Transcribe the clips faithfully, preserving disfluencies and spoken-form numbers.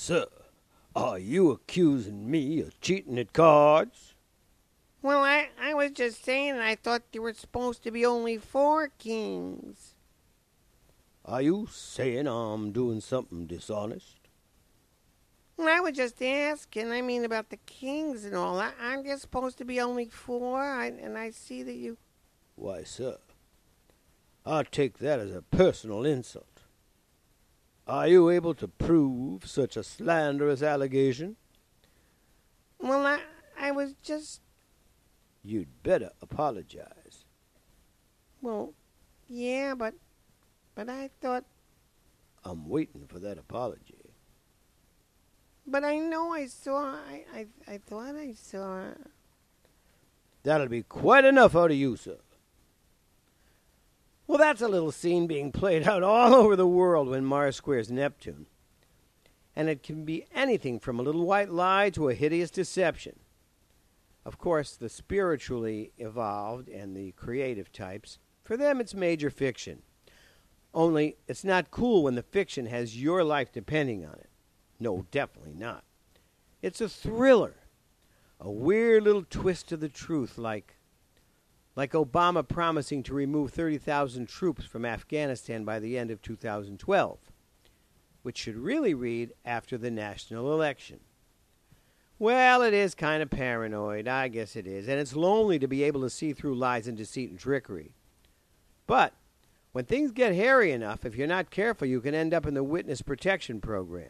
Sir, are you accusing me of cheating at cards? Well, I, I was just saying I thought there were supposed to be only four kings. Are you saying I'm doing something dishonest? Well, I was just asking. I mean, about the kings and all. I, aren't there supposed to be only four? I, and I see that you... Why, sir, I take that as a personal insult. Are you able to prove such a slanderous allegation? Well, I, I was just... You'd better apologize. Well, yeah, but... But I thought... I'm waiting for that apology. But I know I saw... I, I, I thought I saw... That'll be quite enough out of you, sir. Well, that's a little scene being played out all over the world when Mars squares Neptune. And it can be anything from a little white lie to a hideous deception. Of course, the spiritually evolved and the creative types, for them it's major fiction. Only, it's not cool when the fiction has your life depending on it. No, definitely not. It's a thriller. A weird little twist to the truth, like... like Obama promising to remove thirty thousand troops from Afghanistan by the end of two thousand twelve, which should really read after the national election. Well, it is kind of paranoid, I guess it is, and it's lonely to be able to see through lies and deceit and trickery. But when things get hairy enough, if you're not careful, you can end up in the witness protection program.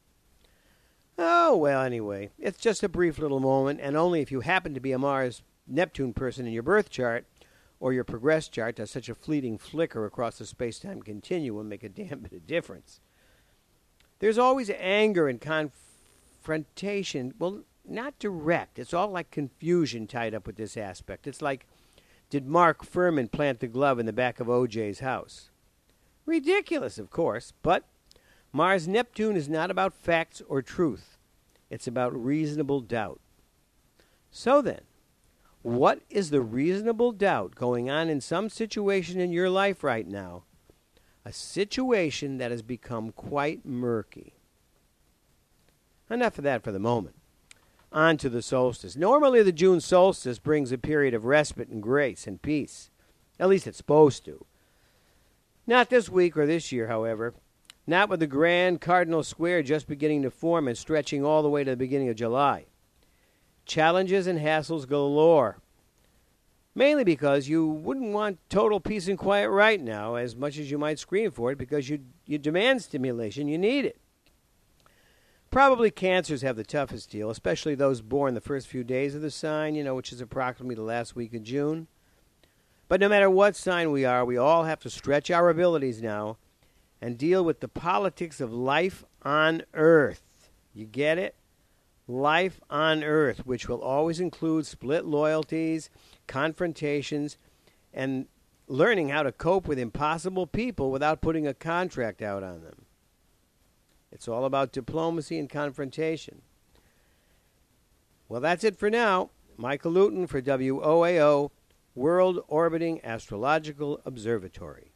Oh, well, anyway, it's just a brief little moment, and only if you happen to be a Mars Neptune person in your birth chart or your progress chart does such a fleeting flicker across the space-time continuum make a damn bit of difference. There's always anger and confrontation. Well, not direct. It's all like confusion tied up with this aspect. It's like, did Mark Furman plant the glove in the back of O J's house? Ridiculous, of course, but Mars Neptune is not about facts or truth. It's about reasonable doubt. So then, what is the reasonable doubt going on in some situation in your life right now? A situation that has become quite murky. Enough of that for the moment. On to the solstice. Normally the June solstice brings a period of respite and grace and peace. At least it's supposed to. Not this week or this year, however. Not with the grand cardinal square just beginning to form and stretching all the way to the beginning of July. Challenges and hassles galore. Mainly because you wouldn't want total peace and quiet right now, as much as you might scream for it, because you you demand stimulation, you need it. Probably cancers have the toughest deal, especially those born the first few days of the sign, you know, which is approximately the last week of June. But no matter what sign we are, we all have to stretch our abilities now and deal with the politics of life on Earth. You get it? Life on Earth, which will always include split loyalties, confrontations, and learning how to cope with impossible people without putting a contract out on them. It's all about diplomacy and confrontation. Well, that's it for now. Michael Luton for W O A O, World Orbiting Astrological Observatory.